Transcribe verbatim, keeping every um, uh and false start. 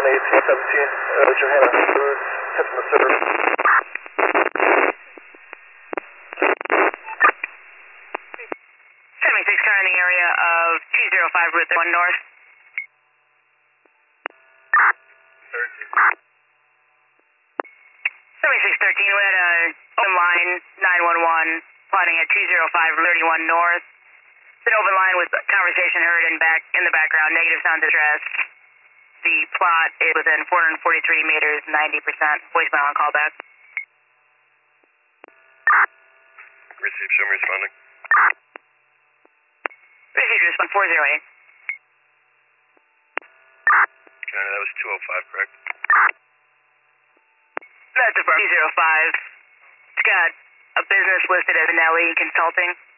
one eighteen seventeen, uh, Johanna Foods, customer service. seventy-six car in the area of two zero five Route one North. thirteen. seventy-six thirteen, we had a open line nine one one plotting at two zero five thirty-one North. It's an open line with conversation heard in back in the background, negative sound distress. The plot is within four hundred forty-three meters, ninety percent. Voicemail on callback. Receive, show me responding. Received response four zero eight. Johanna, that was two oh five, correct? That's a two zero five. It's got a business listed as Nelly Consulting.